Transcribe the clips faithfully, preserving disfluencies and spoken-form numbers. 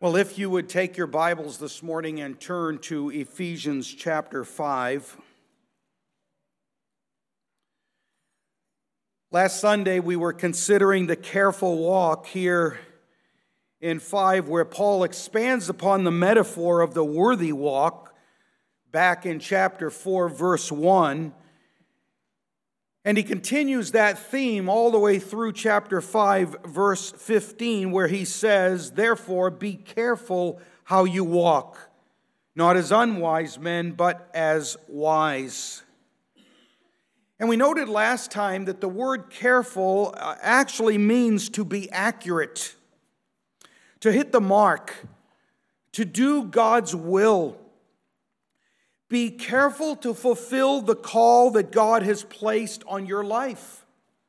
Well, if you would take your Bibles this morning and turn to Ephesians chapter five. Last Sunday we were considering the careful walk here in five, where Paul expands upon the metaphor of the worthy walk back in chapter four, verse one. And he continues that theme all the way through chapter five, verse fifteen, where he says, "Therefore, be careful how you walk, not as unwise men, but as wise." And we noted last time that the word careful actually means to be accurate, to hit the mark, to do God's will. Be careful to fulfill the call that God has placed on your life.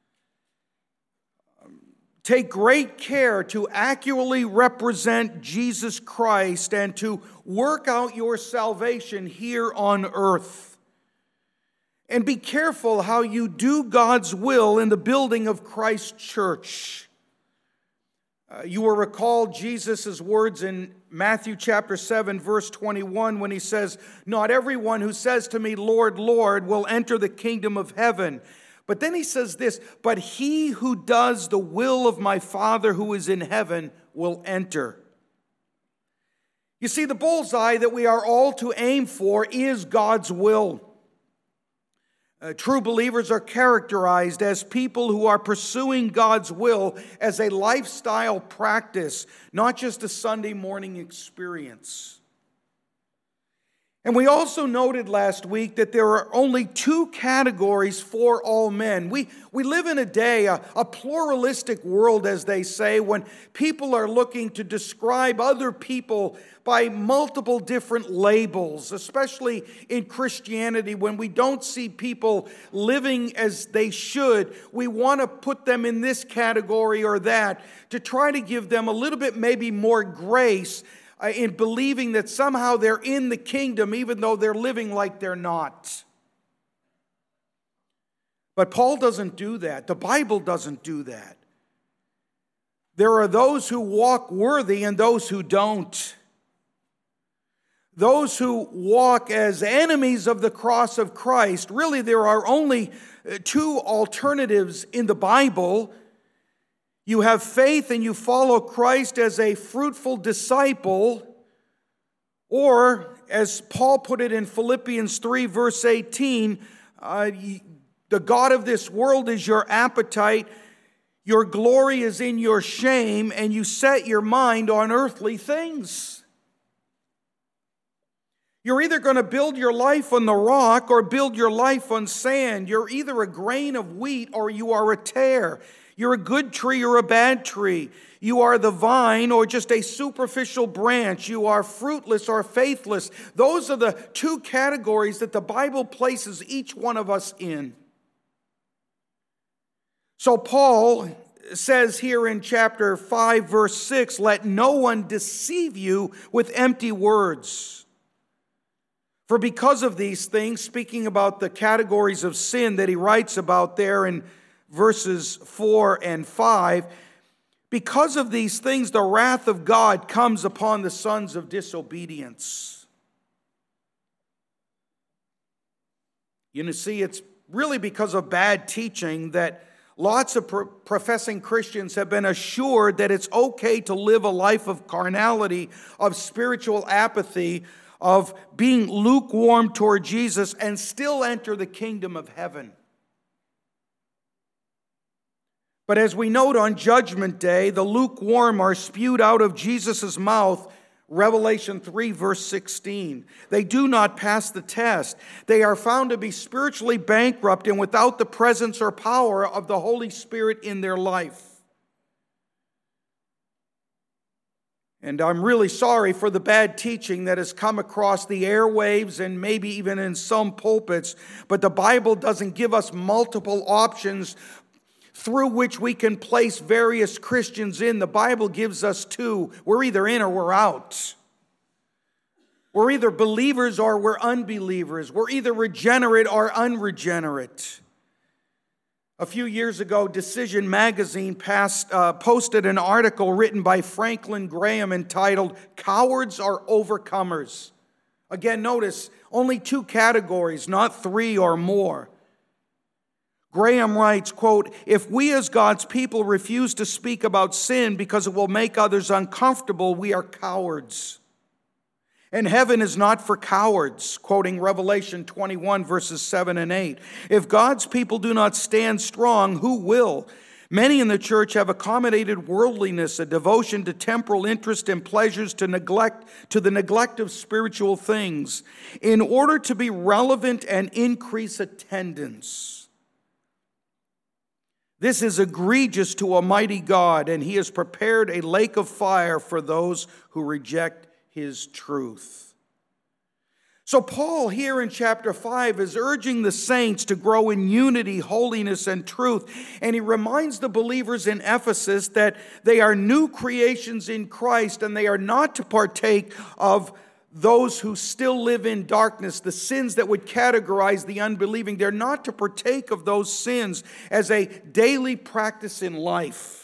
Take great care to accurately represent Jesus Christ and to work out your salvation here on earth. And be careful how you do God's will in the building of Christ's church. Uh, you will recall Jesus' words in Matthew chapter seven, verse twenty-one, when he says, "Not everyone who says to me, 'Lord, Lord,' will enter the kingdom of heaven." But then he says this, "But he who does the will of my Father who is in heaven will enter." You see, the bullseye that we are all to aim for is God's will. Uh, true believers are characterized as people who are pursuing God's will as a lifestyle practice, not just a Sunday morning experience. And we also noted last week that there are only two categories for all men. We, we live in a day, a, a pluralistic world, as they say, when people are looking to describe other people by multiple different labels, especially in Christianity. When we don't see people living as they should, we want to put them in this category or that to try to give them a little bit maybe more grace uh, in believing that somehow they're in the kingdom even though they're living like they're not. But Paul doesn't do that. The Bible doesn't do that. There are those who walk worthy and those who don't. Those who walk as enemies of the cross of Christ. Really, there are only two alternatives in the Bible. You have faith and you follow Christ as a fruitful disciple, or, as Paul put it in Philippians three, verse eighteen, uh, the God of this world is your appetite, your glory is in your shame, and you set your mind on earthly things. You're either going to build your life on the rock or build your life on sand. You're either a grain of wheat or you are a tare. You're a good tree or a bad tree. You are the vine or just a superficial branch. You are fruitless or faithless. Those are the two categories that the Bible places each one of us in. So Paul says here in chapter five, verse six, "Let no one deceive you with empty words. For because of these things," speaking about the categories of sin that he writes about there in verses four and five, "because of these things the wrath of God comes upon the sons of disobedience." You know, see, it's really because of bad teaching that lots of pro- professing Christians have been assured that it's okay to live a life of carnality, of spiritual apathy, of being lukewarm toward Jesus and still enter the kingdom of heaven. But as we note on Judgment Day, the lukewarm are spewed out of Jesus' mouth, Revelation three, verse sixteen. They do not pass the test. They are found to be spiritually bankrupt and without the presence or power of the Holy Spirit in their life. And I'm really sorry for the bad teaching that has come across the airwaves and maybe even in some pulpits, but the Bible doesn't give us multiple options through which we can place various Christians in. The Bible gives us two. We're either in or we're out. We're either believers or we're unbelievers. We're either regenerate or unregenerate. A few years ago, Decision Magazine passed, uh, posted an article written by Franklin Graham entitled, "Cowards Are Overcomers." Again, notice, only two categories, not three or more. Graham writes, quote, "If we as God's people refuse to speak about sin because it will make others uncomfortable, we are cowards. And heaven is not for cowards," quoting Revelation twenty-one, verses seven and eight. "If God's people do not stand strong, who will? Many in the church have accommodated worldliness, a devotion to temporal interest and pleasures to neglect to the neglect of spiritual things, in order to be relevant and increase attendance. This is egregious to a mighty God, and He has prepared a lake of fire for those who reject His truth." So Paul here in chapter five is urging the saints to grow in unity, holiness, and truth. And he reminds the believers in Ephesus that they are new creations in Christ and they are not to partake of those who still live in darkness, the sins that would categorize the unbelieving. They're not to partake of those sins as a daily practice in life.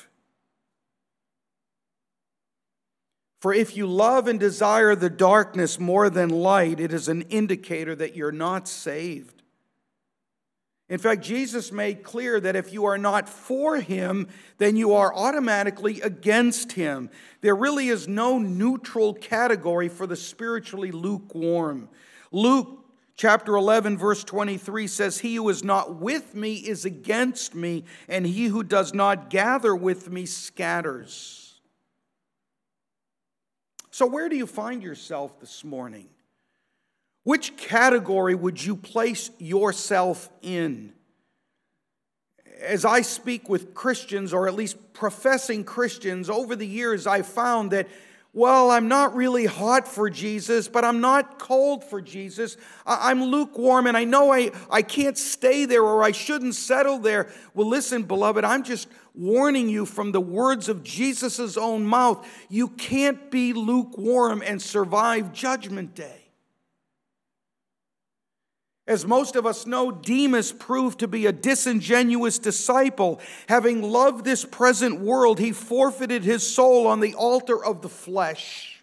For if you love and desire the darkness more than light, it is an indicator that you're not saved. In fact, Jesus made clear that if you are not for Him, then you are automatically against Him. There really is no neutral category for the spiritually lukewarm. Luke chapter eleven, verse twenty-three says, "He who is not with me is against me, and he who does not gather with me scatters." So where do you find yourself this morning? Which category would you place yourself in? As I speak with Christians, or at least professing Christians, over the years I've found that, well, I'm not really hot for Jesus, but I'm not cold for Jesus. I'm lukewarm, and I know I, I can't stay there, or I shouldn't settle there. Well, listen, beloved, I'm just warning you from the words of Jesus' own mouth. You can't be lukewarm and survive Judgment Day. As most of us know, Demas proved to be a disingenuous disciple. Having loved this present world, he forfeited his soul on the altar of the flesh.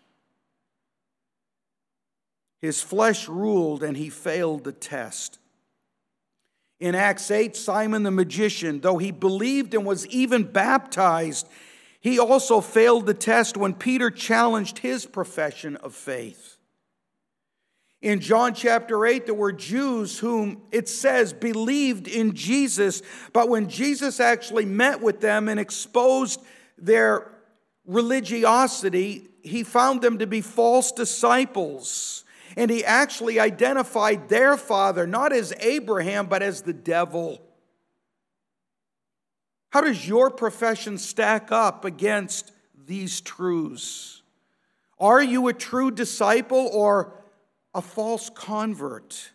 His flesh ruled, and he failed the test. In Acts eight, Simon the magician, though he believed and was even baptized, he also failed the test when Peter challenged his profession of faith. In John chapter eight, there were Jews whom it says believed in Jesus, but when Jesus actually met with them and exposed their religiosity, he found them to be false disciples. And he actually identified their father, not as Abraham, but as the devil. How does your profession stack up against these truths? Are you a true disciple or a false convert?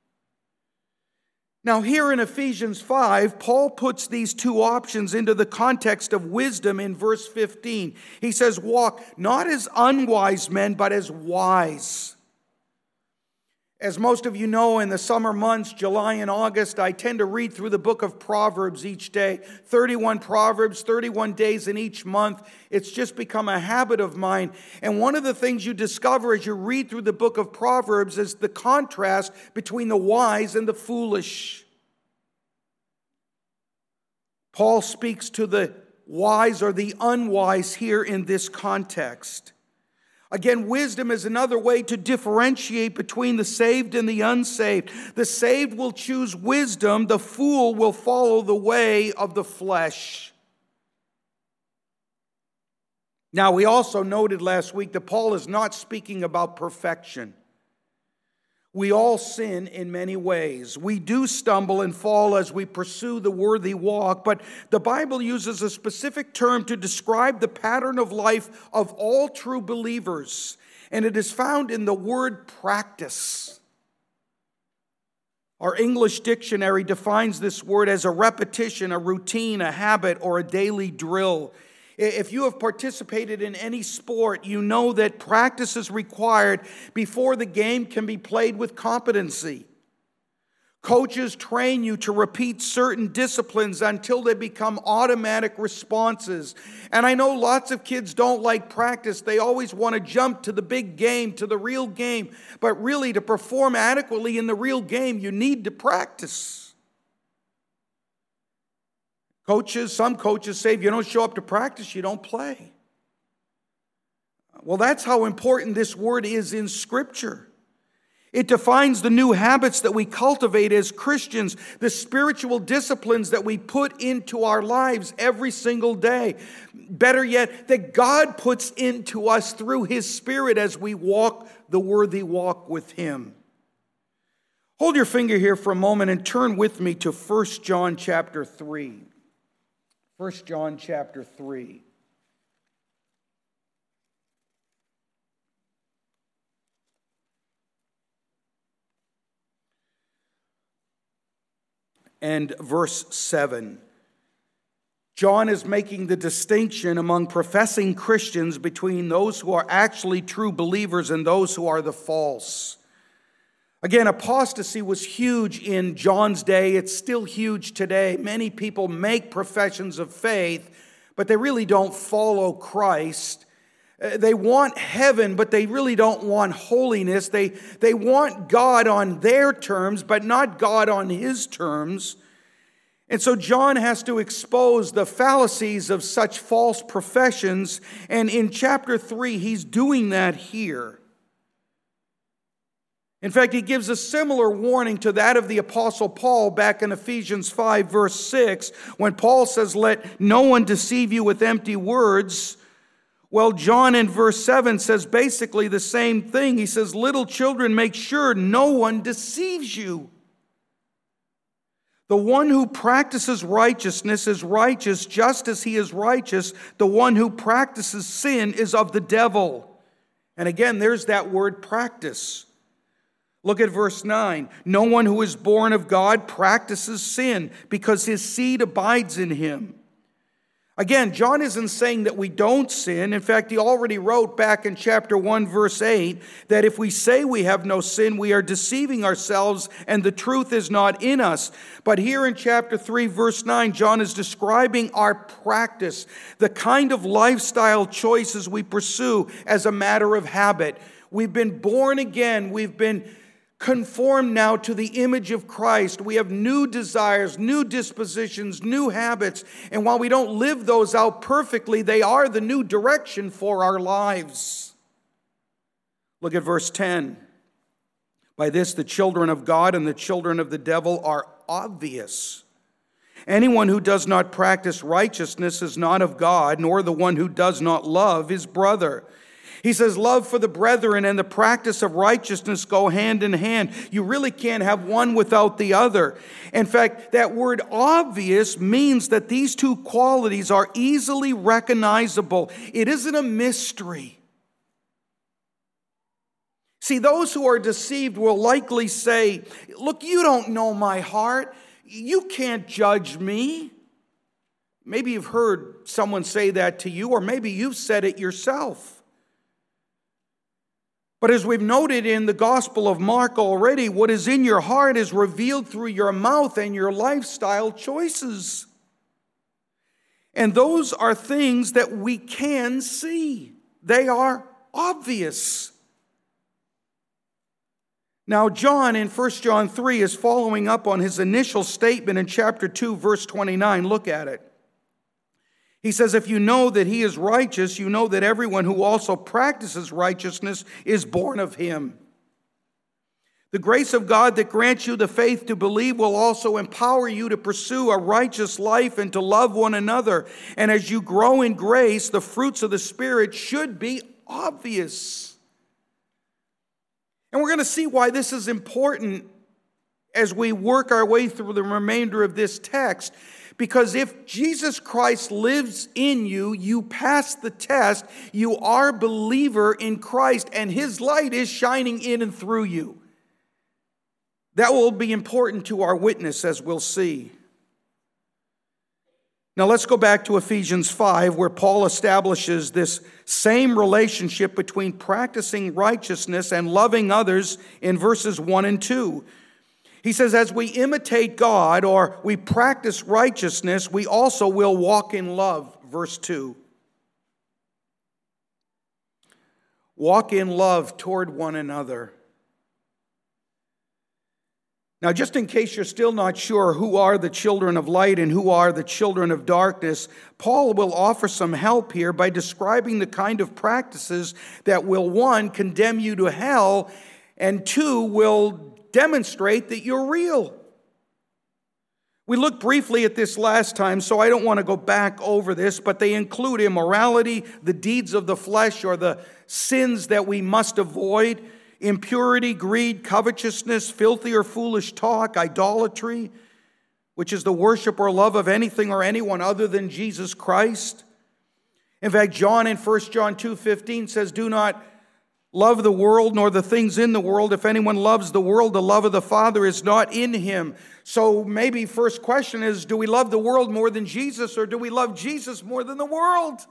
Now, here in Ephesians five, Paul puts these two options into the context of wisdom in verse fifteen. He says, "Walk not as unwise men, but as wise." As most of you know, in the summer months, July and August, I tend to read through the book of Proverbs each day. thirty-one Proverbs, thirty-one days in each month. It's just become a habit of mine. And one of the things you discover as you read through the book of Proverbs is the contrast between the wise and the foolish. Paul speaks to the wise or the unwise here in this context. Again, wisdom is another way to differentiate between the saved and the unsaved. The saved will choose wisdom. The fool will follow the way of the flesh. Now, we also noted last week that Paul is not speaking about perfection. We all sin in many ways. We do stumble and fall as we pursue the worthy walk, but the Bible uses a specific term to describe the pattern of life of all true believers, and it is found in the word practice. Our English dictionary defines this word as a repetition, a routine, a habit, or a daily drill. If you have participated in any sport, you know that practice is required before the game can be played with competency. Coaches train you to repeat certain disciplines until they become automatic responses. And I know lots of kids don't like practice. They always want to jump to the big game, to the real game. But really, to perform adequately in the real game, you need to practice. Coaches, some coaches say if you don't show up to practice, you don't play. Well, that's how important this word is in Scripture. It defines the new habits that we cultivate as Christians, the spiritual disciplines that we put into our lives every single day. Better yet, that God puts into us through His Spirit as we walk the worthy walk with Him. Hold your finger here for a moment and turn with me to First John chapter three. First John chapter three. And verse seven. John is making the distinction among professing Christians between those who are actually true believers and those who are the false. Again, apostasy was huge in John's day. It's still huge today. Many people make professions of faith, but they really don't follow Christ. They want heaven, but they really don't want holiness. They, they want God on their terms, but not God on His terms. And so John has to expose the fallacies of such false professions. And in chapter three, he's doing that here. In fact, he gives a similar warning to that of the Apostle Paul back in Ephesians five, verse six, when Paul says, "Let no one deceive you with empty words." Well, John in verse seven says basically the same thing. He says, "Little children, make sure no one deceives you. The one who practices righteousness is righteous just as he is righteous. The one who practices sin is of the devil." And again, there's that word practice. Look at verse nine. "No one who is born of God practices sin because his seed abides in him." Again, John isn't saying that we don't sin. In fact, he already wrote back in chapter one, verse eight, that if we say we have no sin, we are deceiving ourselves and the truth is not in us. But here in chapter three, verse nine, John is describing our practice, the kind of lifestyle choices we pursue as a matter of habit. We've been born again. We've been conformed now to the image of Christ. We have new desires, new dispositions, new habits. And while we don't live those out perfectly, they are the new direction for our lives. Look at verse ten. "By this the children of God and the children of the devil are obvious. Anyone who does not practice righteousness is not of God, nor the one who does not love his brother." He says love for the brethren and the practice of righteousness go hand in hand. You really can't have one without the other. In fact, that word obvious means that these two qualities are easily recognizable. It isn't a mystery. See, those who are deceived will likely say, "Look, you don't know my heart. You can't judge me." Maybe you've heard someone say that to you, or maybe you've said it yourself. But as we've noted in the Gospel of Mark already, what is in your heart is revealed through your mouth and your lifestyle choices. And those are things that we can see. They are obvious. Now, John in First John three is following up on his initial statement in chapter two, verse twenty-nine. Look at it. He says, "If you know that he is righteous, you know that everyone who also practices righteousness is born of him. The grace of God that grants you the faith to believe will also empower you to pursue a righteous life and to love one another. And as you grow in grace, the fruits of the Spirit should be obvious." And we're going to see why this is important as we work our way through the remainder of this text. Because if Jesus Christ lives in you, you pass the test, you are a believer in Christ, and His light is shining in and through you. That will be important to our witness, as we'll see. Now let's go back to Ephesians five, where Paul establishes this same relationship between practicing righteousness and loving others in verses one and two. He says, as we imitate God or we practice righteousness, we also will walk in love. Verse two. Walk in love toward one another. Now, just in case you're still not sure who are the children of light and who are the children of darkness, Paul will offer some help here by describing the kind of practices that will, one, condemn you to hell, and two, will demonstrate that you're real. We looked briefly at this last time, so I don't want to go back over this, but they include immorality, the deeds of the flesh or the sins that we must avoid, impurity, greed, covetousness, filthy or foolish talk, idolatry, which is the worship or love of anything or anyone other than Jesus Christ. In fact, John in First John two fifteen says, do not love the world nor the things in the world. If anyone loves the world, the love of the Father is not in him. So maybe first question is, do we love the world more than Jesus, or do we love Jesus more than the world?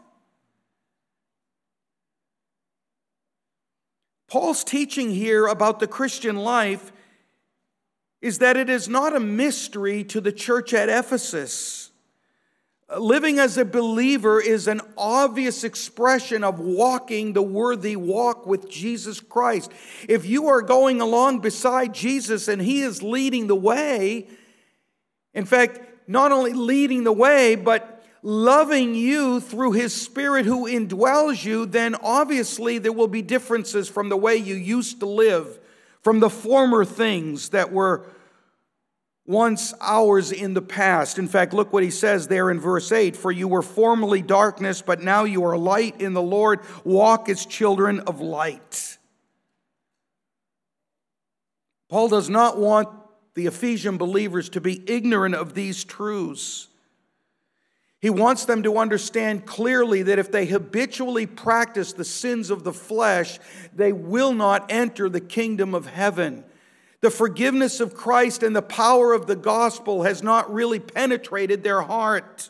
Paul's teaching here about the Christian life is that it is not a mystery to the church at Ephesus. Living as a believer is an obvious expression of walking the worthy walk with Jesus Christ. If you are going along beside Jesus and He is leading the way, in fact, not only leading the way, but loving you through His Spirit who indwells you, then obviously there will be differences from the way you used to live, from the former things that were once ours in the past. In fact, look what he says there in verse eight. For you were formerly darkness, but now you are light in the Lord. Walk as children of light. Paul does not want the Ephesian believers to be ignorant of these truths. He wants them to understand clearly that if they habitually practice the sins of the flesh, they will not enter the kingdom of heaven. The forgiveness of Christ and the power of the gospel has not really penetrated their heart.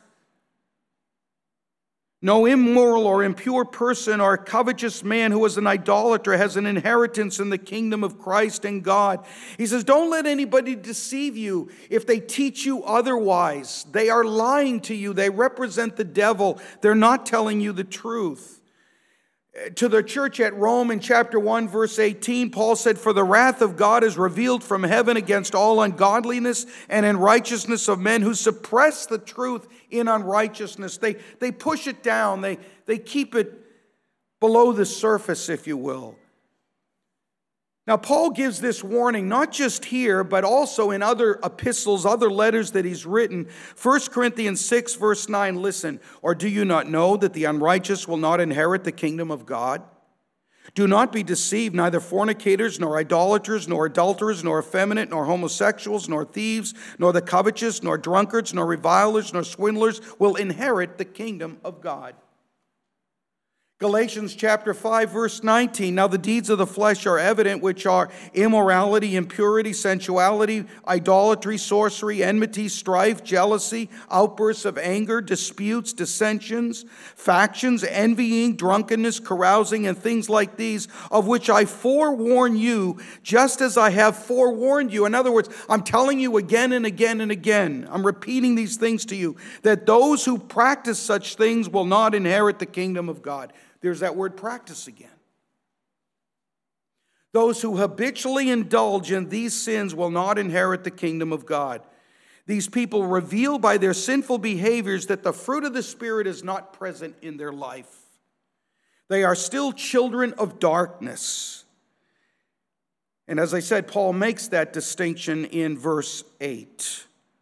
No immoral or impure person or covetous man who is an idolater has an inheritance in the kingdom of Christ and God. He says, don't let anybody deceive you if they teach you otherwise. They are lying to you. They represent the devil. They're not telling you the truth. To the church at Rome in chapter one, verse eighteen, Paul said, for the wrath of God is revealed from heaven against all ungodliness and unrighteousness of men who suppress the truth in unrighteousness. They, they push it down. They, they keep it below the surface, if you will. Now, Paul gives this warning not just here, but also in other epistles, other letters that he's written. First Corinthians six, verse nine, listen. Or do you not know that the unrighteous will not inherit the kingdom of God? Do not be deceived, neither fornicators, nor idolaters, nor adulterers, nor effeminate, nor homosexuals, nor thieves, nor the covetous, nor drunkards, nor revilers, nor swindlers will inherit the kingdom of God. Galatians chapter five, verse nineteen. Now the deeds of the flesh are evident, which are immorality, impurity, sensuality, idolatry, sorcery, enmity, strife, jealousy, outbursts of anger, disputes, dissensions, factions, envying, drunkenness, carousing, and things like these, of which I forewarn you, just as I have forewarned you. In other words, I'm telling you again and again and again, I'm repeating these things to you, that those who practice such things will not inherit the kingdom of God. There's that word practice again. Those who habitually indulge in these sins will not inherit the kingdom of God. These people reveal by their sinful behaviors that the fruit of the Spirit is not present in their life. They are still children of darkness. And as I said, Paul makes that distinction in verse eight.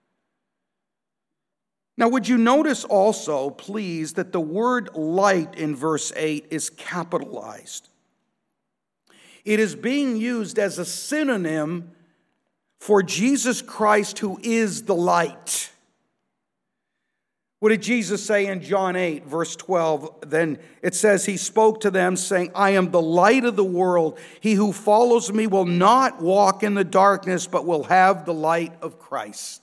Now, would you notice also, please, that the word light in verse eight is capitalized? It is being used as a synonym for Jesus Christ, who is the light. What did Jesus say in John eight, verse twelve? Then it says, he spoke to them, saying, I am the light of the world. He who follows me will not walk in the darkness, but will have the light of Christ.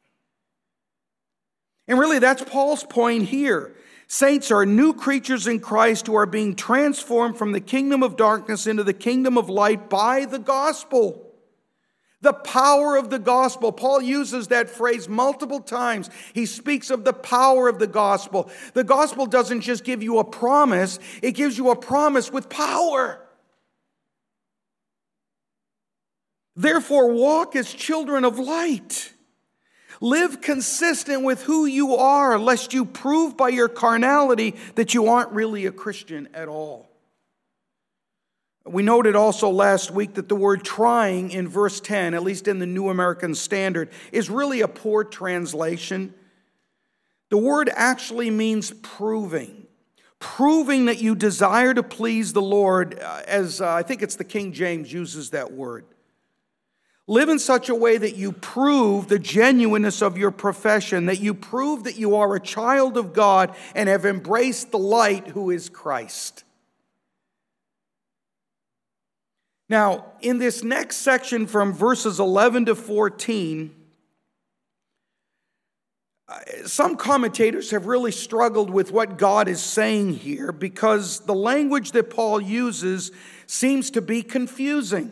And really, that's Paul's point here. Saints are new creatures in Christ who are being transformed from the kingdom of darkness into the kingdom of light by the gospel. The power of the gospel. Paul uses that phrase multiple times. He speaks of the power of the gospel. The gospel doesn't just give you a promise, it gives you a promise with power. Therefore, walk as children of light. Live consistent with who you are, lest you prove by your carnality that you aren't really a Christian at all. We noted also last week that the word trying in verse ten, at least in the New American Standard, is really a poor translation. The word actually means proving. Proving that you desire to please the Lord, as uh, I think it's the King James uses that word. Live in such a way that you prove the genuineness of your profession, that you prove that you are a child of God and have embraced the light who is Christ. Now, in this next section from verses eleven to fourteen, some commentators have really struggled with what God is saying here because the language that Paul uses seems to be confusing.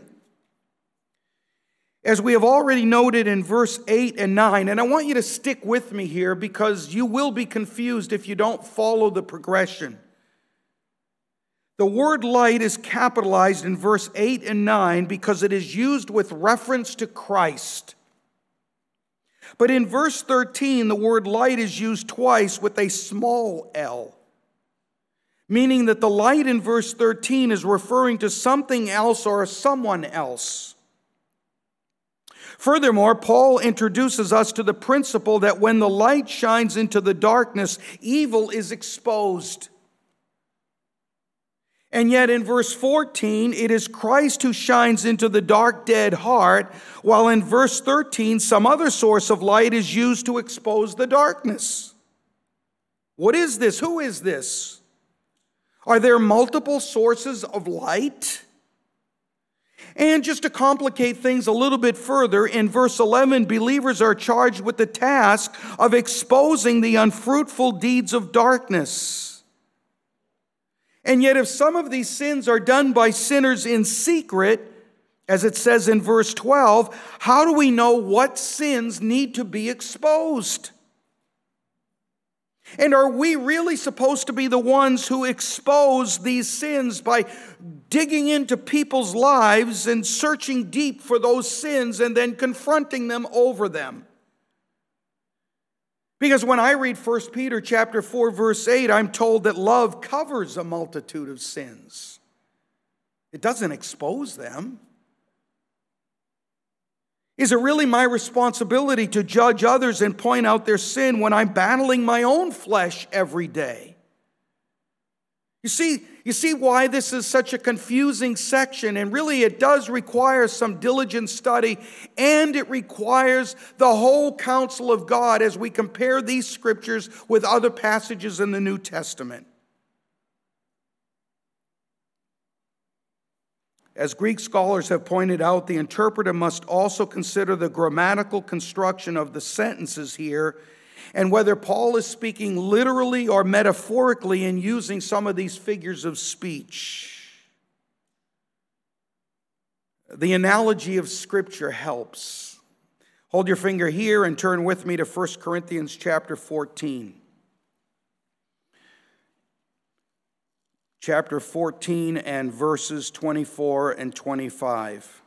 As we have already noted in verse eight and nine, and I want you to stick with me here because you will be confused if you don't follow the progression. The word light is capitalized in verse eight and nine because it is used with reference to Christ. But in verse thirteen, the word light is used twice with a small l, meaning that the light in verse thirteen is referring to something else or someone else. Furthermore, Paul introduces us to the principle that when the light shines into the darkness, evil is exposed. And yet in verse fourteen, it is Christ who shines into the dark, dead heart, while in verse thirteen, some other source of light is used to expose the darkness. What is this? Who is this? Are there multiple sources of light? And just to complicate things a little bit further, in verse eleven, believers are charged with the task of exposing the unfruitful deeds of darkness. And yet if some of these sins are done by sinners in secret, as it says in verse twelve, how do we know what sins need to be exposed? And are we really supposed to be the ones who expose these sins by digging into people's lives and searching deep for those sins and then confronting them over them? Because when I read First Peter chapter four, verse eight, I'm told that love covers a multitude of sins. It doesn't expose them. Is it really my responsibility to judge others and point out their sin when I'm battling my own flesh every day? You see, you see why this is such a confusing section, and really it does require some diligent study, and it requires the whole counsel of God as we compare these scriptures with other passages in the New Testament. As Greek scholars have pointed out, the interpreter must also consider the grammatical construction of the sentences here and whether Paul is speaking literally or metaphorically in using some of these figures of speech. The analogy of Scripture helps. Hold your finger here and turn with me to First Corinthians chapter fourteen. Chapter fourteen and verses twenty-four and twenty-five.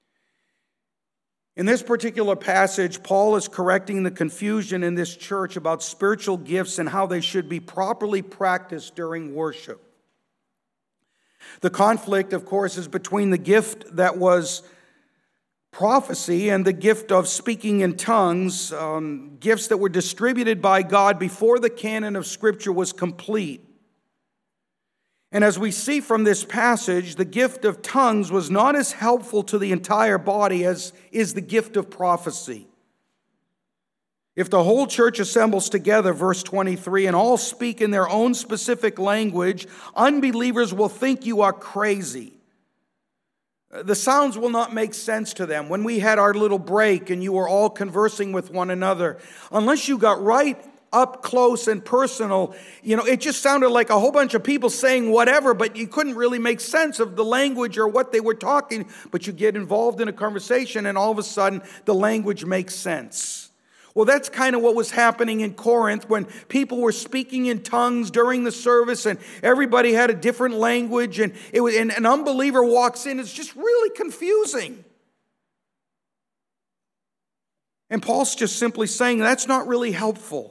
In this particular passage, Paul is correcting the confusion in this church about spiritual gifts and how they should be properly practiced during worship. The conflict, of course, is between the gift that was prophecy and the gift of speaking in tongues, um, gifts that were distributed by God before the canon of Scripture was complete. And as we see from this passage, the gift of tongues was not as helpful to the entire body as is the gift of prophecy. If the whole church assembles together, verse twenty-three, and all speak in their own specific language, unbelievers will think you are crazy. The sounds will not make sense to them. When we had our little break and you were all conversing with one another, unless you got right up close and personal. You know, it just sounded like a whole bunch of people saying whatever, but you couldn't really make sense of the language or what they were talking. But you get involved in a conversation and all of a sudden the language makes sense. Well, that's kind of what was happening in Corinth when people were speaking in tongues during the service and everybody had a different language, and, it was, and an unbeliever walks in. It's just really confusing. And Paul's just simply saying that's not really helpful.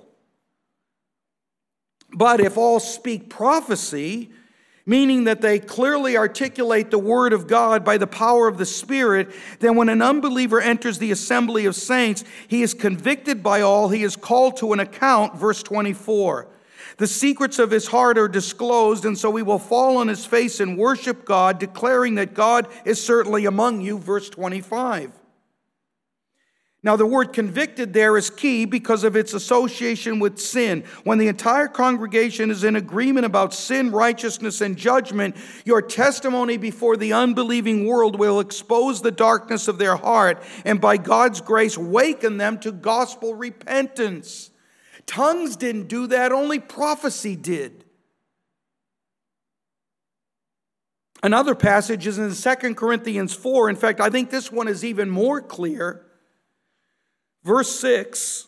But if all speak prophecy, meaning that they clearly articulate the word of God by the power of the Spirit, then when an unbeliever enters the assembly of saints, he is convicted by all, he is called to an account, verse twenty-four. The secrets of his heart are disclosed, and so he will fall on his face and worship God, declaring that God is certainly among you, verse twenty-five. Now, the word convicted there is key because of its association with sin. When the entire congregation is in agreement about sin, righteousness, and judgment, your testimony before the unbelieving world will expose the darkness of their heart and by God's grace waken them to gospel repentance. Tongues didn't do that, only prophecy did. Another passage is in Second Corinthians four. In fact, I think this one is even more clear. Verse six,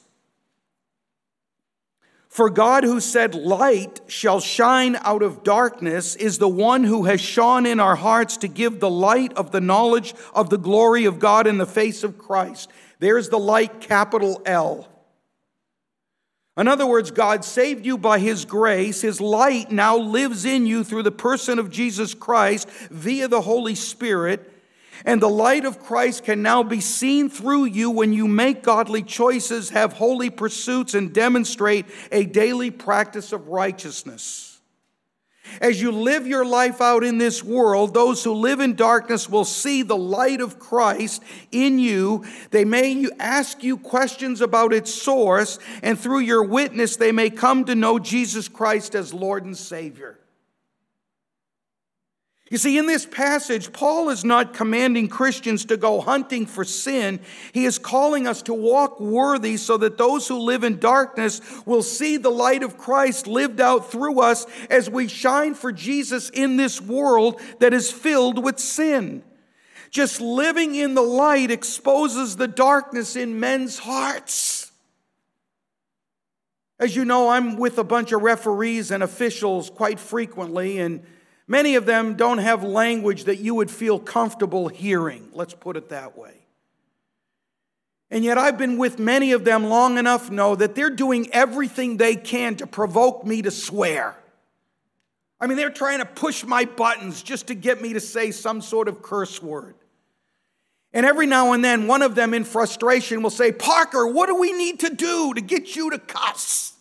for God who said light shall shine out of darkness is the one who has shone in our hearts to give the light of the knowledge of the glory of God in the face of Christ. There's the light, capital L. In other words, God saved you by His grace. His light now lives in you through the person of Jesus Christ via the Holy Spirit. And the light of Christ can now be seen through you when you make godly choices, have holy pursuits, and demonstrate a daily practice of righteousness. As you live your life out in this world, those who live in darkness will see the light of Christ in you. They may ask you questions about its source, and through your witness, they may come to know Jesus Christ as Lord and Savior. You see, in this passage, Paul is not commanding Christians to go hunting for sin. He is calling us to walk worthy so that those who live in darkness will see the light of Christ lived out through us as we shine for Jesus in this world that is filled with sin. Just living in the light exposes the darkness in men's hearts. As you know, I'm with a bunch of referees and officials quite frequently, and many of them don't have language that you would feel comfortable hearing. Let's put it that way. And yet I've been with many of them long enough to know that they're doing everything they can to provoke me to swear. I mean, they're trying to push my buttons just to get me to say some sort of curse word. And every now and then, one of them in frustration will say, Parker, what do we need to do to get you to cuss?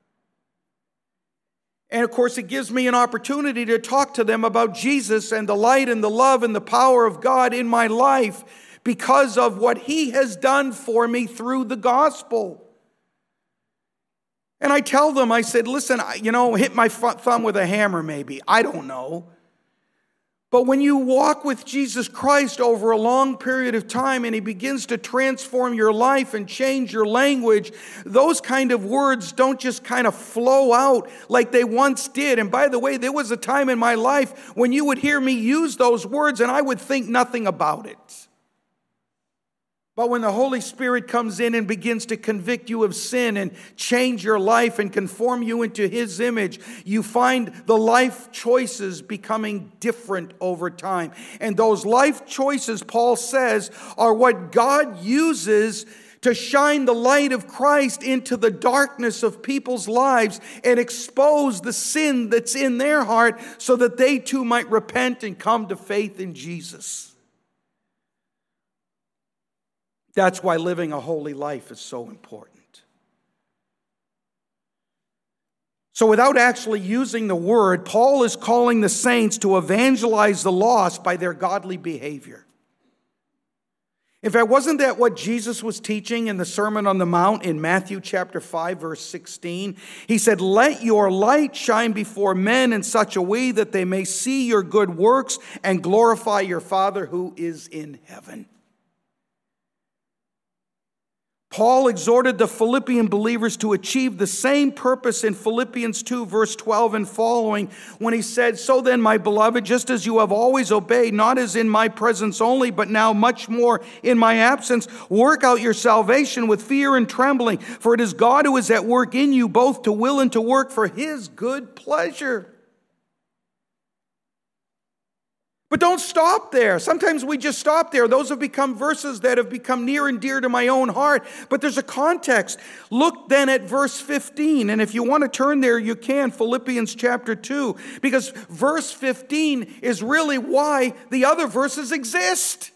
And of course, it gives me an opportunity to talk to them about Jesus and the light and the love and the power of God in my life because of what He has done for me through the gospel. And I tell them, I said, listen, you know, hit my thumb with a hammer maybe. I don't know. But when you walk with Jesus Christ over a long period of time and He begins to transform your life and change your language, those kind of words don't just kind of flow out like they once did. And by the way, there was a time in my life when you would hear me use those words and I would think nothing about it. But when the Holy Spirit comes in and begins to convict you of sin and change your life and conform you into His image, you find the life choices becoming different over time. And those life choices, Paul says, are what God uses to shine the light of Christ into the darkness of people's lives and expose the sin that's in their heart so that they too might repent and come to faith in Jesus. That's why living a holy life is so important. So without actually using the word, Paul is calling the saints to evangelize the lost by their godly behavior. In fact, wasn't that what Jesus was teaching in the Sermon on the Mount in Matthew chapter five, verse sixteen? He said, "Let your light shine before men in such a way that they may see your good works and glorify your Father who is in heaven." Paul exhorted the Philippian believers to achieve the same purpose in Philippians two, verse twelve and following, when he said, "So then, my beloved, just as you have always obeyed, not as in my presence only, but now much more in my absence, work out your salvation with fear and trembling, for it is God who is at work in you, both to will and to work for his good pleasure." But don't stop there. Sometimes we just stop there. Those have become verses that have become near and dear to my own heart. But there's a context. Look then at verse fifteen. And if you want to turn there, you can. Philippians chapter two. Because verse fifteen is really why the other verses exist.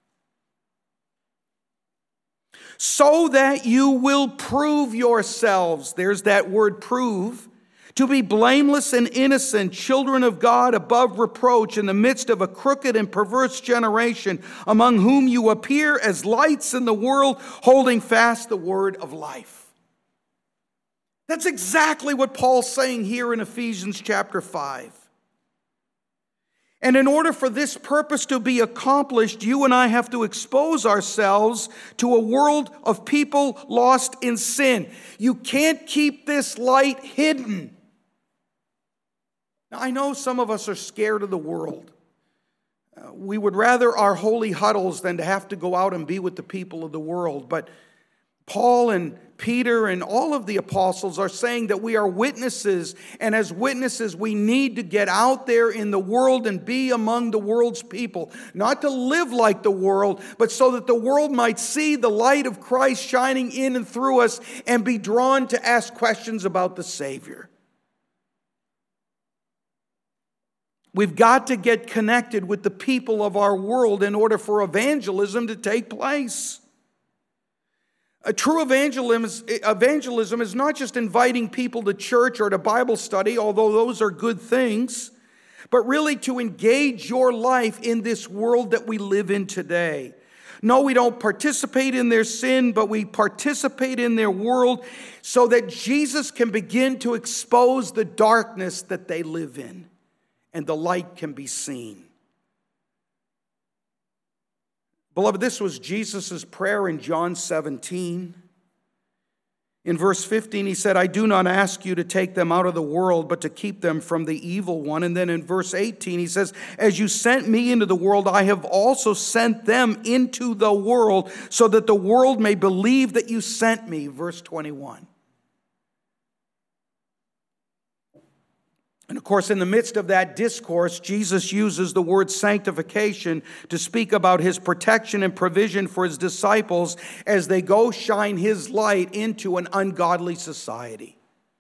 So that you will prove yourselves. There's that word prove. To be blameless and innocent, children of God above reproach in the midst of a crooked and perverse generation, among whom you appear as lights in the world, holding fast the word of life. That's exactly what Paul's saying here in Ephesians chapter five. And in order for this purpose to be accomplished, you and I have to expose ourselves to a world of people lost in sin. You can't keep this light hidden. Now, I know some of us are scared of the world. Uh, we would rather our holy huddles than to have to go out and be with the people of the world. But Paul and Peter and all of the apostles are saying that we are witnesses, and as witnesses we need to get out there in the world and be among the world's people. Not to live like the world, but so that the world might see the light of Christ shining in and through us and be drawn to ask questions about the Savior. We've got to get connected with the people of our world in order for evangelism to take place. A true evangelism is, evangelism is not just inviting people to church or to Bible study, although those are good things, but really to engage your life in this world that we live in today. No, we don't participate in their sin, but we participate in their world so that Jesus can begin to expose the darkness that they live in, and the light can be seen. Beloved, this was Jesus' prayer in John seventeen. In verse fifteen, he said, "I do not ask you to take them out of the world, but to keep them from the evil one." And then in verse eighteen, he says, "As you sent me into the world, I have also sent them into the world, so that the world may believe that you sent me." Verse twenty-one. And of course, in the midst of that discourse, Jesus uses the word sanctification to speak about his protection and provision for his disciples as they go shine his light into an ungodly society.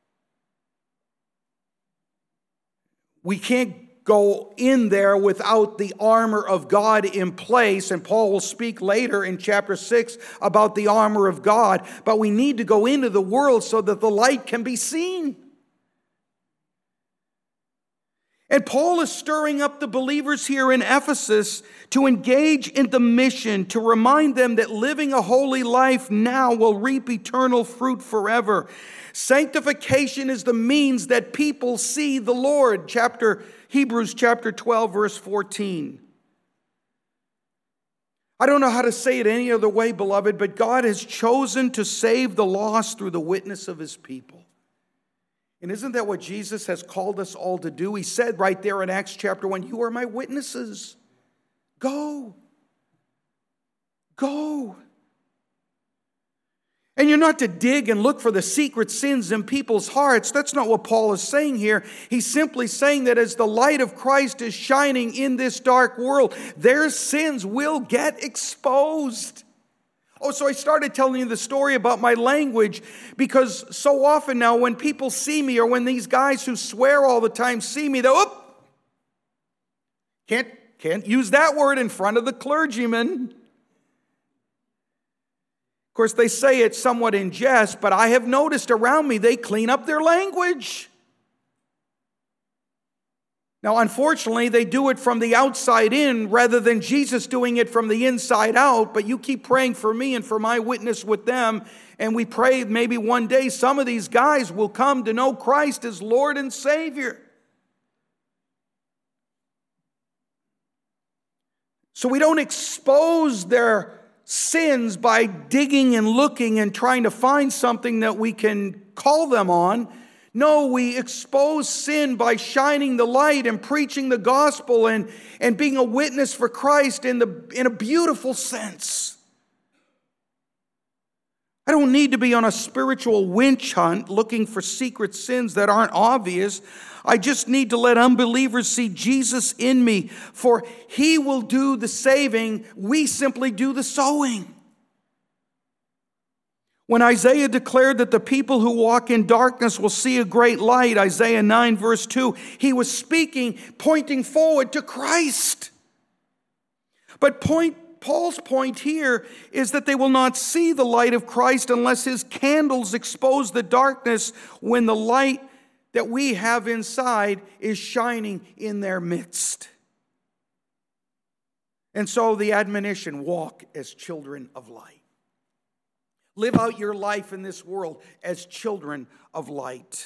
We can't go in there without the armor of God in place, and Paul will speak later in chapter six about the armor of God, but we need to go into the world so that the light can be seen. And Paul is stirring up the believers here in Ephesus to engage in the mission, to remind them that living a holy life now will reap eternal fruit forever. Sanctification is the means that people see the Lord. Chapter Hebrews chapter twelve, verse fourteen. I don't know how to say it any other way, beloved, but God has chosen to save the lost through the witness of his people. And isn't that what Jesus has called us all to do? He said right there in Acts chapter one, "You are my witnesses." Go. Go. And you're not to dig and look for the secret sins in people's hearts. That's not what Paul is saying here. He's simply saying that as the light of Christ is shining in this dark world, their sins will get exposed. Oh, so I started telling you the story about my language because so often now when people see me or when these guys who swear all the time see me, they'll, oop, can't, can't use that word in front of the clergyman. Of course, they say it somewhat in jest, but I have noticed around me they clean up their language. Now, unfortunately, they do it from the outside in rather than Jesus doing it from the inside out. But you keep praying for me and for my witness with them. And we pray maybe one day some of these guys will come to know Christ as Lord and Savior. So we don't expose their sins by digging and looking and trying to find something that we can call them on. No, we expose sin by shining the light and preaching the gospel and, and being a witness for Christ in, the, in a beautiful sense. I don't need to be on a spiritual witch hunt looking for secret sins that aren't obvious. I just need to let unbelievers see Jesus in me, for He will do the saving. We simply do the sowing. When Isaiah declared that the people who walk in darkness will see a great light, Isaiah nine verse two, he was speaking, pointing forward to Christ. But point Paul's point here is that they will not see the light of Christ unless his candles expose the darkness when the light that we have inside is shining in their midst. And so the admonition, walk as children of light. Live out your life in this world as children of light.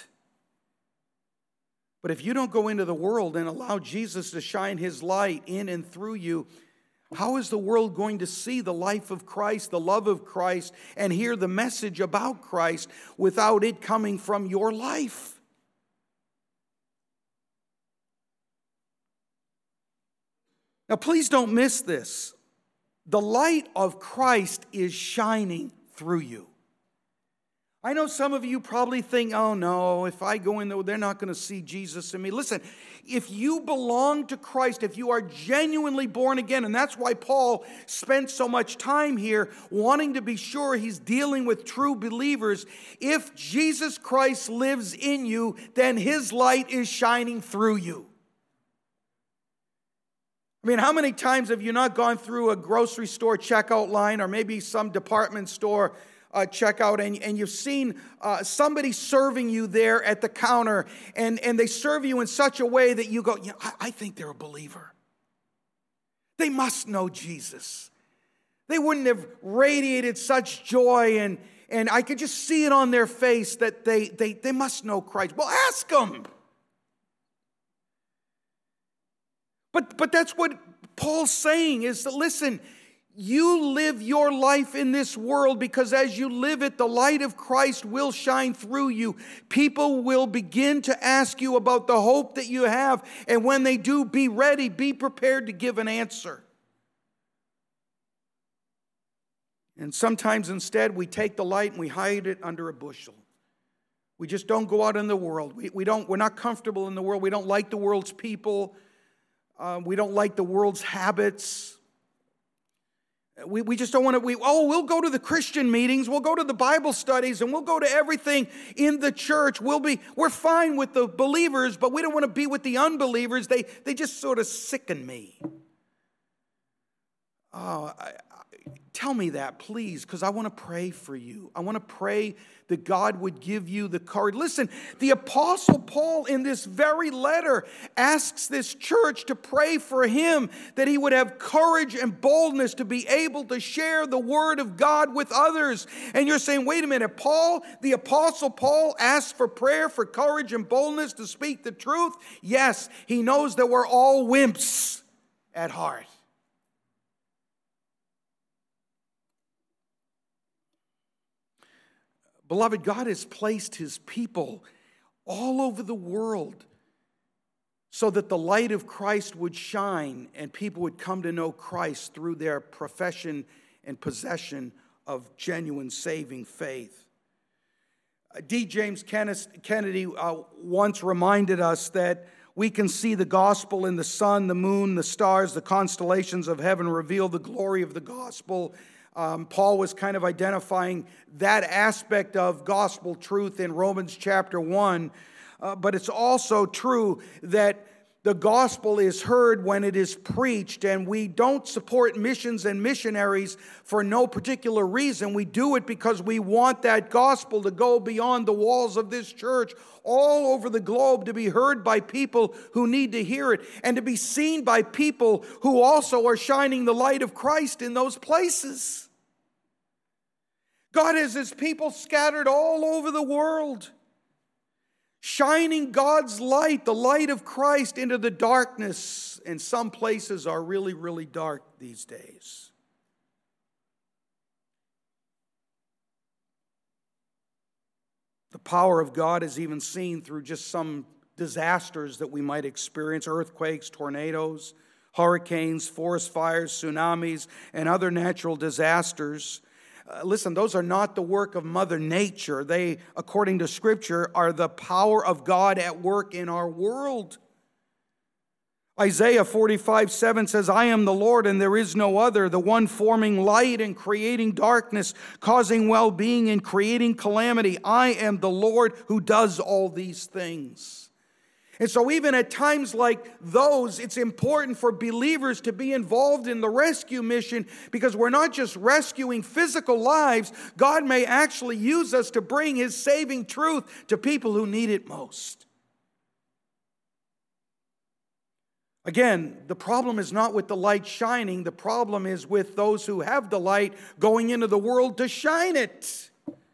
But if you don't go into the world and allow Jesus to shine His light in and through you, how is the world going to see the life of Christ, the love of Christ, and hear the message about Christ without it coming from your life? Now, please don't miss this. The light of Christ is shining through you. I know some of you probably think, oh no, if I go in there, they're not going to see Jesus in me. Listen, if you belong to Christ, if you are genuinely born again, and that's why Paul spent so much time here wanting to be sure he's dealing with true believers, if Jesus Christ lives in you, then His light is shining through you. I mean, how many times have you not gone through a grocery store checkout line or maybe some department store uh, checkout and, and you've seen uh, somebody serving you there at the counter and, and they serve you in such a way that you go, yeah, I, I think they're a believer. They must know Jesus. They wouldn't have radiated such joy and, and I could just see it on their face that they, they, they must know Christ. Well, ask them. But, but that's what Paul's saying is that, listen, you live your life in this world because as you live it, the light of Christ will shine through you. People will begin to ask you about the hope that you have. And when they do, be ready, be prepared to give an answer. And sometimes instead, we take the light and we hide it under a bushel. We just don't go out in the world. We, we don't, we're not comfortable in the world. We don't like the world's people. Uh, we don't like the world's habits. We, we just don't want to, we, oh, we'll go to the Christian meetings, we'll go to the Bible studies, and we'll go to everything in the church. We'll be, we're fine with the believers, but we don't want to be with the unbelievers. They, they just sort of sicken me. Oh, I, I, tell me that, please, because I want to pray for you. I want to pray that God would give you the courage. Listen, the Apostle Paul in this very letter asks this church to pray for him that he would have courage and boldness to be able to share the word of God with others. And you're saying, wait a minute, Paul, the Apostle Paul asked for prayer for courage and boldness to speak the truth? Yes, he knows that we're all wimps at heart. Beloved, God has placed His people all over the world so that the light of Christ would shine and people would come to know Christ through their profession and possession of genuine saving faith. D. James Kennedy uh, once reminded us that we can see the gospel in the sun, the moon, the stars, the constellations of heaven reveal the glory of the gospel. Um, Paul was kind of identifying that aspect of gospel truth in Romans chapter one. Uh, but it's also true that the gospel is heard when it is preached, and we don't support missions and missionaries for no particular reason. We do it because we want that gospel to go beyond the walls of this church all over the globe, to be heard by people who need to hear it, and to be seen by people who also are shining the light of Christ in those places. God has His people scattered all over the world, shining God's light, the light of Christ, into the darkness. And some places are really, really dark these days. power of God is even seen through just some disasters that we might experience: earthquakes, tornadoes, hurricanes, forest fires, tsunamis, and other natural disasters. Uh, listen, those are not the work of Mother Nature. They, according to Scripture, are the power of God at work in our world. Isaiah forty-five seven says, I am the Lord and there is no other, the one forming light and creating darkness, causing well-being and creating calamity. I am the Lord who does all these things. And so even at times like those, it's important for believers to be involved in the rescue mission, because we're not just rescuing physical lives. God may actually use us to bring His saving truth to people who need it most. Again, the problem is not with the light shining. The problem is with those who have the light going into the world to shine it.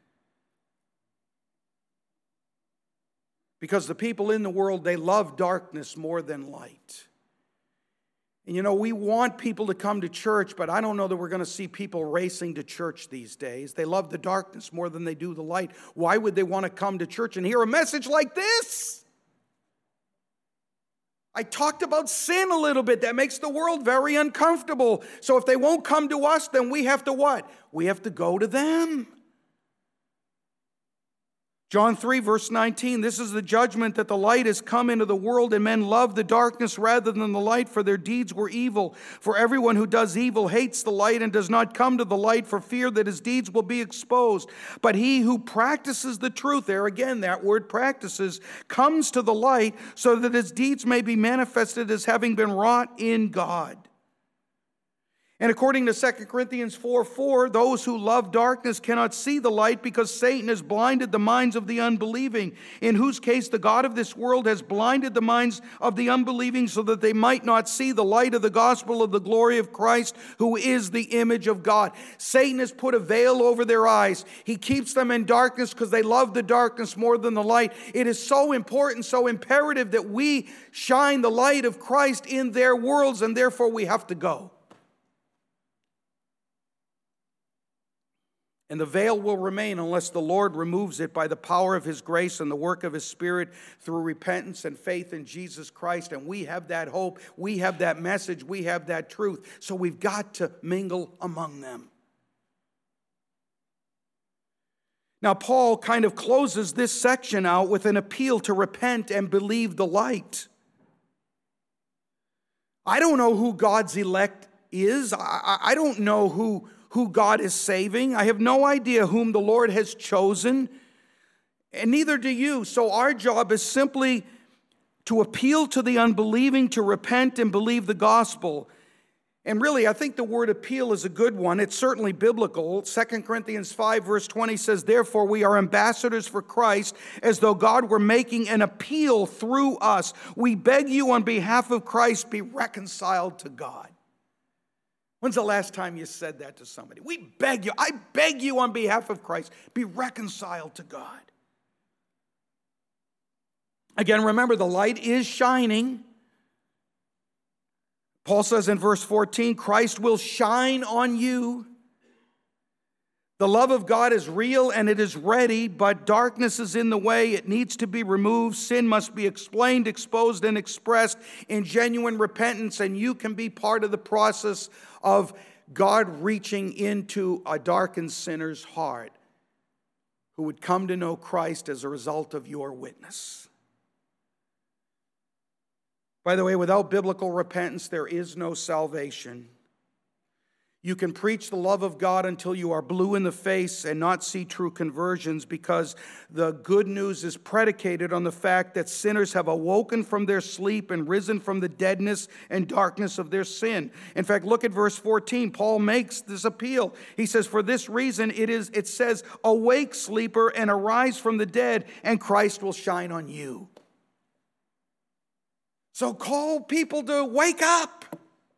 Because the people in the world, they love darkness more than light. And you know, we want people to come to church, but I don't know that we're going to see people racing to church these days. They love the darkness more than they do the light. Why would they want to come to church and hear a message like this? I talked about sin a little bit. That makes the world very uncomfortable. So if they won't come to us, then we have to what? We have to go to them. John three, verse nineteen, this is the judgment, that the light has come into the world, and men love the darkness rather than the light, for their deeds were evil. For everyone who does evil hates the light and does not come to the light for fear that his deeds will be exposed. But he who practices the truth, there again, that word practices, comes to the light so that his deeds may be manifested as having been wrought in God. And according to Second Corinthians four four, those who love darkness cannot see the light because Satan has blinded the minds of the unbelieving, in whose case the God of this world has blinded the minds of the unbelieving so that they might not see the light of the gospel of the glory of Christ, who is the image of God. Satan has put a veil over their eyes. He keeps them in darkness because they love the darkness more than the light. It is so important, so imperative that we shine the light of Christ in their worlds, and therefore we have to go. And the veil will remain unless the Lord removes it by the power of His grace and the work of His Spirit through repentance and faith in Jesus Christ. And we have that hope, we have that message, we have that truth. So we've got to mingle among them. Now, Paul kind of closes this section out with an appeal to repent and believe the light. I don't know who God's elect is. I, I don't know who... who God is saving. I have no idea whom the Lord has chosen, and neither do you. So our job is simply to appeal to the unbelieving to repent and believe the gospel. And really, I think the word appeal is a good one. It's certainly biblical. Second Corinthians five, verse twenty says, therefore we are ambassadors for Christ, as though God were making an appeal through us. We beg you on behalf of Christ, be reconciled to God. When's the last time you said that to somebody? We beg you, I beg you on behalf of Christ, be reconciled to God. Again, remember, the light is shining. Paul says in verse fourteen, Christ will shine on you. The love of God is real and it is ready, but darkness is in the way. It needs to be removed. Sin must be explained, exposed, and expressed in genuine repentance, and you can be part of the process of God reaching into a darkened sinner's heart who would come to know Christ as a result of your witness. By the way, without biblical repentance, there is no salvation. You can preach the love of God until you are blue in the face and not see true conversions, because the good news is predicated on the fact that sinners have awoken from their sleep and risen from the deadness and darkness of their sin. In fact, look at verse fourteen. Paul makes this appeal. He says, for this reason it is, it says, awake, sleeper, and arise from the dead, and Christ will shine on you. So call people to wake up.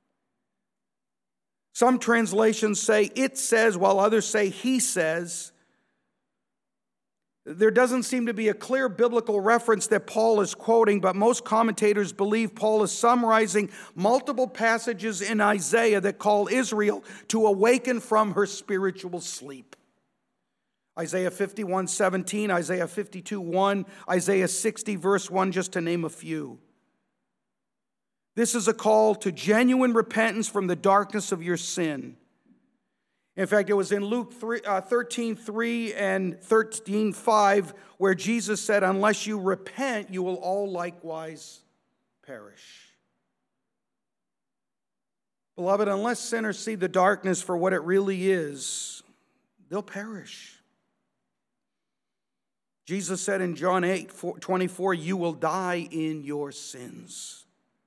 Some translations say it says, while others say he says. There doesn't seem to be a clear biblical reference that Paul is quoting, but most commentators believe Paul is summarizing multiple passages in Isaiah that call Israel to awaken from her spiritual sleep. Isaiah fifty-one seventeen, Isaiah fifty-two one, Isaiah sixty verse one, just to name a few. This is a call to genuine repentance from the darkness of your sin. In fact, it was in Luke thirteen three and thirteen five where Jesus said, unless you repent, you will all likewise perish. Beloved, unless sinners see the darkness for what it really is, they'll perish. Jesus said in John eight twenty-four, you will die in your sins.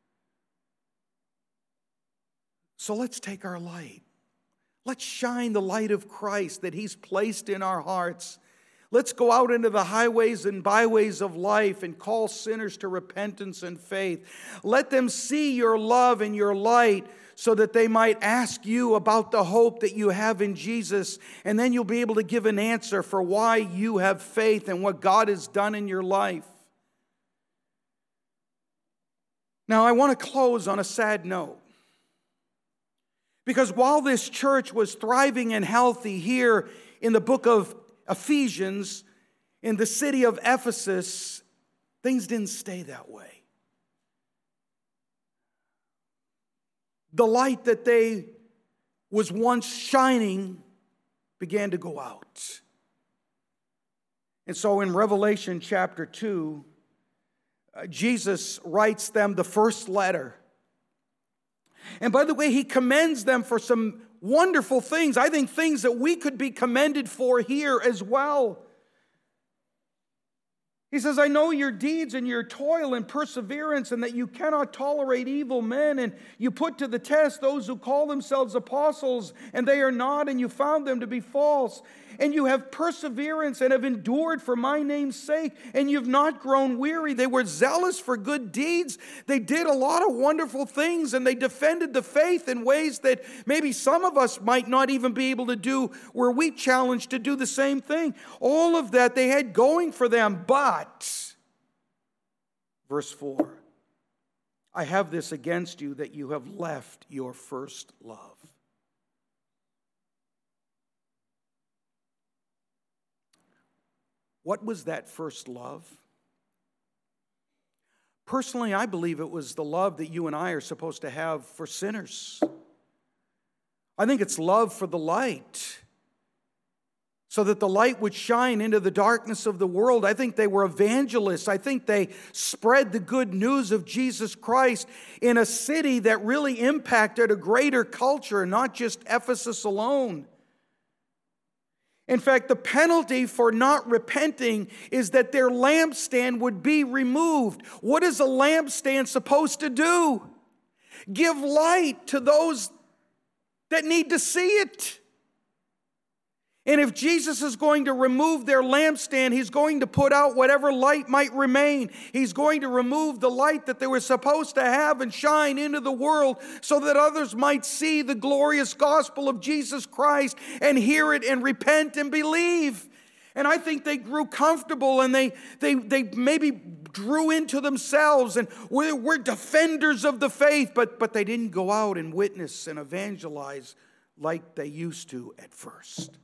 So let's take our light. Let's shine the light of Christ that He's placed in our hearts. Let's go out into the highways and byways of life and call sinners to repentance and faith. Let them see your love and your light so that they might ask you about the hope that you have in Jesus. And then you'll be able to give an answer for why you have faith and what God has done in your life. Now, I want to close on a sad note. Because while this church was thriving and healthy here in the book of Ephesians, in the city of Ephesus, things didn't stay that way. The light that they was once shining began to go out. And so in Revelation chapter two, uh, Jesus writes them the first letter. And by the way, He commends them for some wonderful things. I think things that we could be commended for here as well. He says, I know your deeds and your toil and perseverance, and that you cannot tolerate evil men, and you put to the test those who call themselves apostles, and they are not, and you found them to be false. And you have perseverance and have endured for my name's sake, and you've not grown weary. They were zealous for good deeds. They did a lot of wonderful things, and they defended the faith in ways that maybe some of us might not even be able to do, were we challenged to do the same thing. All of that they had going for them, but, verse four, I have this against you, that you have left your first love. What was that first love? Personally, I believe it was the love that you and I are supposed to have for sinners. I think it's love for the light, so that the light would shine into the darkness of the world. I think they were evangelists. I think they spread the good news of Jesus Christ in a city that really impacted a greater culture, not just Ephesus alone. In fact, the penalty for not repenting is that their lampstand would be removed. What is a lampstand supposed to do? Give light to those that need to see it. And if Jesus is going to remove their lampstand, He's going to put out whatever light might remain. He's going to remove the light that they were supposed to have and shine into the world so that others might see the glorious gospel of Jesus Christ and hear it and repent and believe. And I think they grew comfortable, and they they they maybe drew into themselves, and we're, we're defenders of the faith, but, but they didn't go out and witness and evangelize like they used to at first.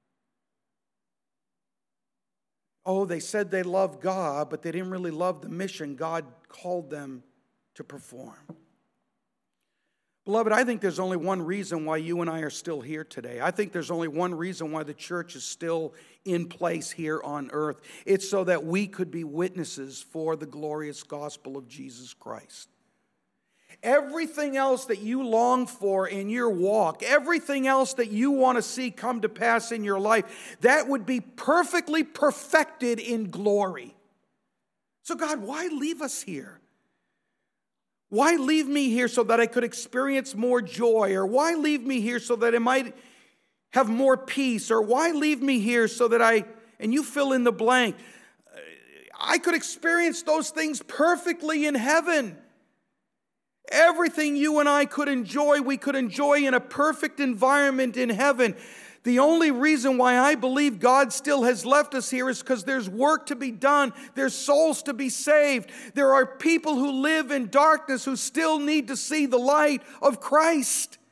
Oh, they said they loved God, but they didn't really love the mission God called them to perform. Beloved, I think there's only one reason why you and I are still here today. I think there's only one reason why the church is still in place here on earth. It's so that we could be witnesses for the glorious gospel of Jesus Christ. Everything else that you long for in your walk, everything else that you want to see come to pass in your life, that would be perfectly perfected in glory. So God, why leave us here? Why leave me here so that I could experience more joy? Or why leave me here so that I might have more peace? Or why leave me here so that I, and you fill in the blank, I could experience those things perfectly in heaven. Everything you and I could enjoy, we could enjoy in a perfect environment in heaven. The only reason why I believe God still has left us here is because there's work to be done. There's souls to be saved. There are people who live in darkness who still need to see the light of Christ.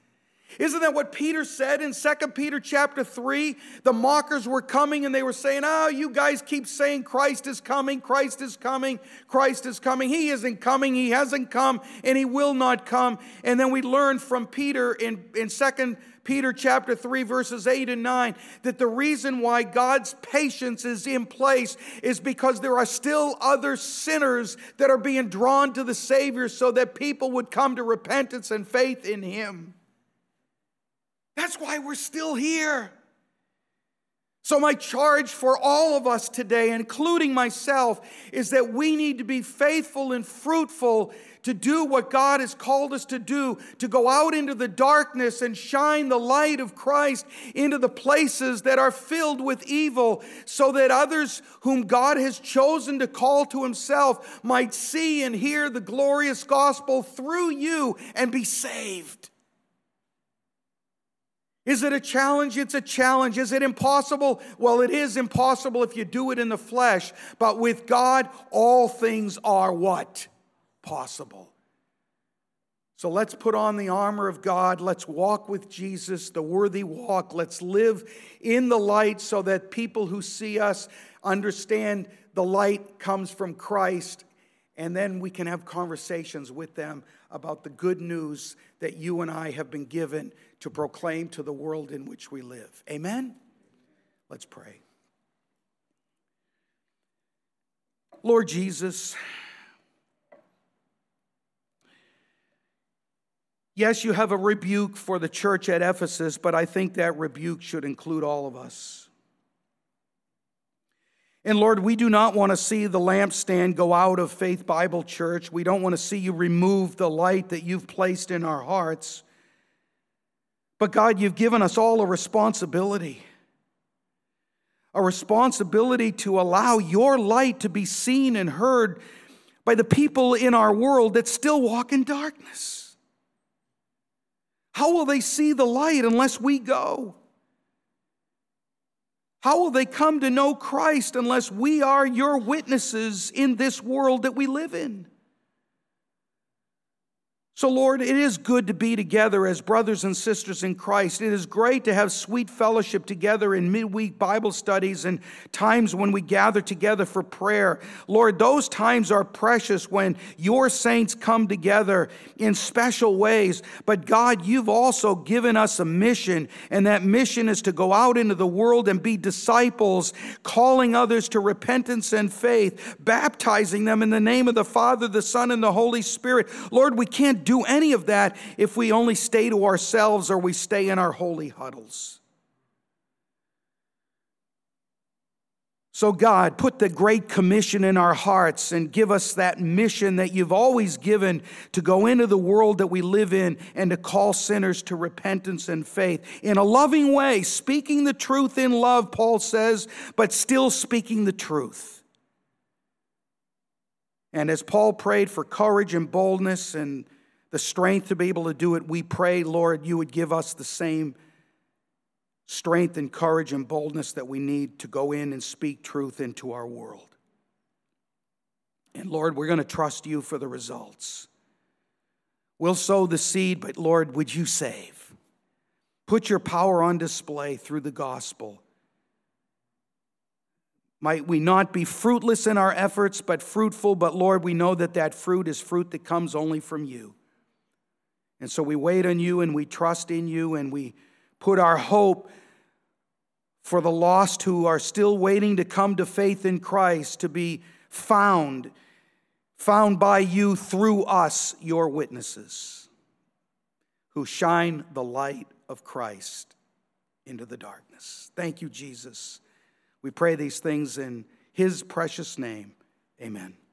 Isn't that what Peter said in Second Peter chapter three? The mockers were coming and they were saying, oh, you guys keep saying Christ is coming, Christ is coming, Christ is coming. He isn't coming, he hasn't come, and he will not come. And then we learned from Peter in, in Second Peter chapter three, verses eight and nine, that the reason why God's patience is in place is because there are still other sinners that are being drawn to the Savior so that people would come to repentance and faith in him. That's why we're still here. So my charge for all of us today, including myself, is that we need to be faithful and fruitful to do what God has called us to do, to go out into the darkness and shine the light of Christ into the places that are filled with evil, so that others whom God has chosen to call to himself might see and hear the glorious gospel through you and be saved. Is it a challenge? It's a challenge. Is it impossible? Well, it is impossible if you do it in the flesh. But with God, all things are what? Possible. So let's put on the armor of God. Let's walk with Jesus, the worthy walk. Let's live in the light so that people who see us understand the light comes from Christ. And then we can have conversations with them about the good news that you and I have been given to proclaim to the world in which we live. Amen? Let's pray. Lord Jesus, yes, you have a rebuke for the church at Ephesus, but I think that rebuke should include all of us. And Lord, we do not want to see the lampstand go out of Faith Bible Church. We don't want to see you remove the light that you've placed in our hearts. But God, you've given us all a responsibility. A responsibility to allow your light to be seen and heard by the people in our world that still walk in darkness. How will they see the light unless we go? How will they come to know Christ unless we are your witnesses in this world that we live in? So, Lord, it is good to be together as brothers and sisters in Christ. It is great to have sweet fellowship together in midweek Bible studies and times when we gather together for prayer. Lord, those times are precious when your saints come together in special ways. But God, you've also given us a mission, and that mission is to go out into the world and be disciples, calling others to repentance and faith, baptizing them in the name of the Father, the Son, and the Holy Spirit. Lord, we can't do any of that if we only stay to ourselves or we stay in our holy huddles. So God, put the Great Commission in our hearts and give us that mission that you've always given to go into the world that we live in and to call sinners to repentance and faith in a loving way, speaking the truth in love, Paul says, but still speaking the truth. And as Paul prayed for courage and boldness and the strength to be able to do it, we pray, Lord, you would give us the same strength and courage and boldness that we need to go in and speak truth into our world. And Lord, we're going to trust you for the results. We'll sow the seed, but Lord, would you save? Put your power on display through the gospel. Might we not be fruitless in our efforts, but fruitful. But Lord, we know that that fruit is fruit that comes only from you. And so we wait on you and we trust in you and we put our hope for the lost who are still waiting to come to faith in Christ, to be found, found by you through us, your witnesses, who shine the light of Christ into the darkness. Thank you, Jesus. We pray these things in his precious name. Amen.